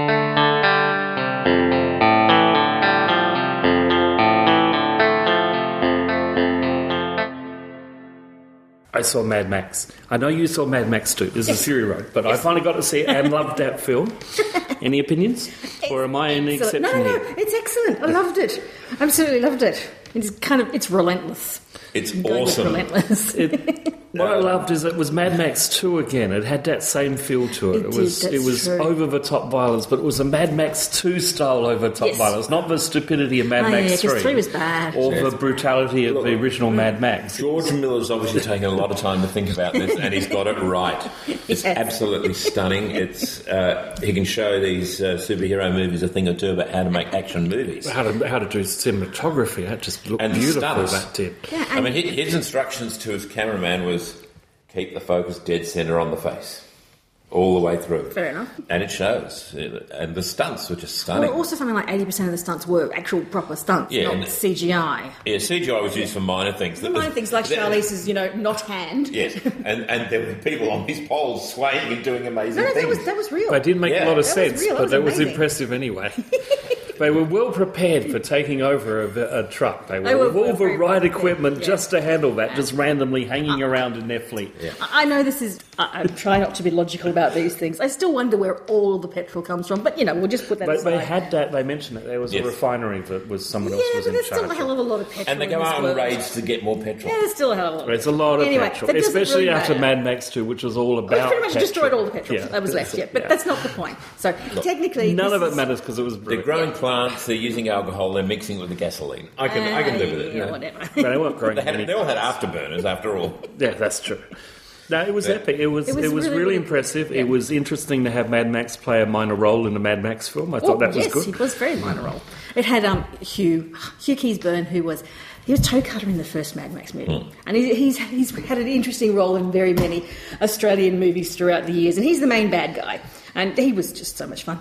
I saw Mad Max. I know you saw Mad Max too. This is Fury Road, but I finally got to see it and loved that film. Any opinions? Or am I an exception No, here? it's excellent. I loved it. Absolutely loved it. It's relentless. It's Going awesome. Relentless. What I loved is it was Mad Max 2 again. It had that same feel to it. It It was true. over the top violence, but it was a Mad Max 2 style over the top Yes. violence, not the stupidity of Mad Max 3. because 3 was bad. Or the brutality of the original Mad Max. George Miller's obviously taken a lot of time to think about this, and he's got it right. It's Yes. absolutely stunning. It's he can show these superhero movies a thing or two about how to make action movies. How to do cinematography. That just looked And the beautiful, stunts. that did. Yeah, I mean, his instructions to his cameraman was keep the focus dead centre on the face all the way through. Fair enough. And it shows. And the stunts were just stunning. Well, also something like 80% of the stunts were actual proper stunts, Yeah, not and- CGI. Yeah, CGI was used for minor things. The minor things like Charlize's, not hand. Yes, and there were people on these poles swaying and doing amazing No, things. that was real. They didn't make a lot of That was sense, real, that but was that was amazing. impressive anyway. They were well prepared for taking over a truck. They were with all the very right well equipment prepared, yeah. just to handle that, just randomly hanging around in their fleet. Yeah. I know this is... I try not to be logical about these things. I still wonder where all the petrol comes from, but, we'll just put that But aside. they had that, they mentioned it. There was Yes. a refinery that was someone else Yeah, was but in there's still charge a hell of. of a lot of petrol And they in go this out on world. raids to get more petrol. Yeah, there's still a hell of a lot. There's a lot of Anyway, petrol, that doesn't especially really after matter. Mad Max 2, which was all Well, about it's pretty much petrol. destroyed all the petrol Yeah. that was left, yeah. But Yeah. that's not the point. So, technically... None this of it is- matters because it was They're brewed. growing plants, they're using alcohol, they're mixing it with the gasoline. I can live with it. Yeah, whatever. But they weren't growing any They all had afterburners, after all. Yeah, that's true. No, it was epic. It was really impressive. yeah. It was interesting to have Mad Max play a minor role in a Mad Max film. I thought that was yes, good. it was very minor role. It had Hugh Keays-Byrne, he was toe cutter in the first Mad Max movie, and he's had an interesting role in very many Australian movies throughout the years, and he's the main bad guy, and he was just so much fun.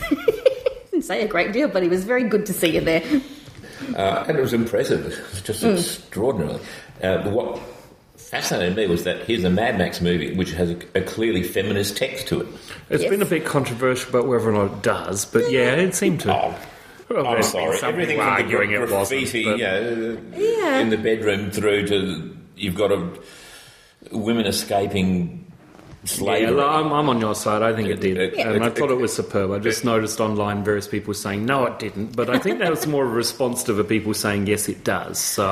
Didn't say a great deal, but he was very good to see you there. And it was impressive. It was just extraordinary. What fascinated me was that here's a Mad Max movie which has a clearly feminist text to it. It's Yes. been a bit controversial about whether or not it does, but yeah, it seemed to. Oh, Well, I'm there's been sorry. some Everything people from the arguing it wasn't, graffiti, but- Yeah. in the bedroom through to you've got women escaping slavery. Yeah, I'm on your side. I think it did. Yeah. And I thought it was superb. I just noticed online various people saying, no, it didn't. But I think that was more a response to the people saying, yes, it does. So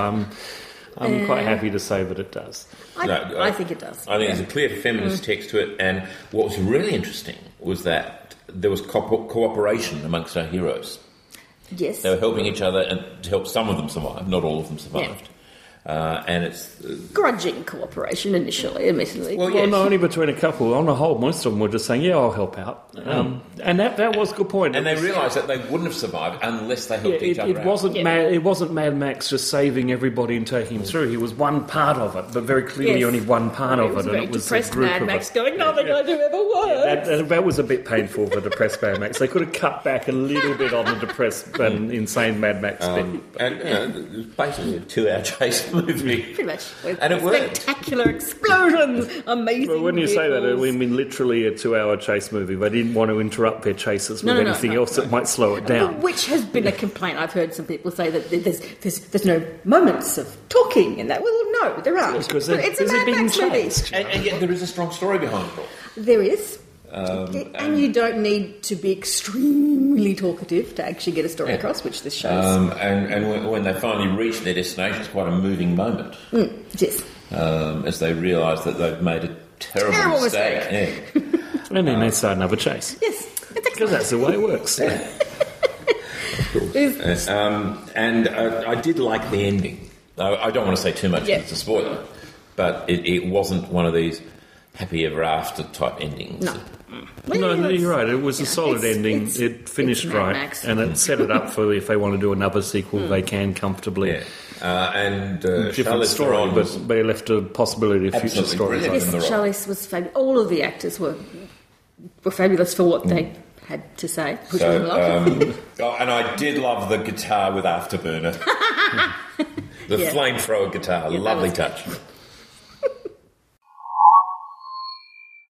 I'm quite happy to say that it does. I think it does. I think there's a clear feminist text to it, and what was really interesting was that there was cooperation amongst our heroes. Yes. They were helping each other and to help some of them survive. Not all of them survived. And it's... Grudging cooperation initially, admittedly. Well, Well, yes. not only between a couple. On the whole, most of them were just saying, yeah, I'll help out. And that was a good point. And they realised that they wouldn't have survived unless they helped each other it out. wasn't it wasn't Mad Max just saving everybody and taking him through. He was one part of it, but very clearly Yes. only one part It of was it, a and very it was a depressed group Mad of Max it. going, nothing I do ever works. That was a bit painful for depressed Mad Max. They could have cut back a little bit on the depressed and insane Mad Max bit. And it was basically a 2-hour chase movie. Pretty much. With And it worked. spectacular explosions, amazing Well, when you say that, I vehicles. mean literally a 2-hour chase movie. They didn't want to interrupt their chases with No, anything else that might slow it down. Which has been a complaint. I've heard some people say that there's no moments of talking in that. Well, no, there aren't. Because But they're it's a busy Mad being Max movie. chased. And yet there is a strong story behind it all. There is. And you don't need to be extremely talkative to actually get a story across, which this shows. And when they finally reach their destination, it's quite a moving moment. Yes. As they realise that they've made a terrible mistake. Yeah. And then they start another chase. Yes. It's Because that's the way it works. And I did like the ending. I don't want to say too much because it's a spoiler, but it wasn't one of these happy ever after type endings. No. No, you're right. It was a solid ending. It finished Mad right, Max. and it set it up for if they want to do another sequel, they can comfortably. Yeah. And Different Charlize story, Theron was but they left a possibility of future Absolutely stories. brilliant. Yes, in the role. Charlize was fabulous. All of the actors were fabulous for what they had to say. Which was a lot. And I did love the guitar with Afterburner. The Yeah. flamethrower guitar, Yeah, that lovely was touch.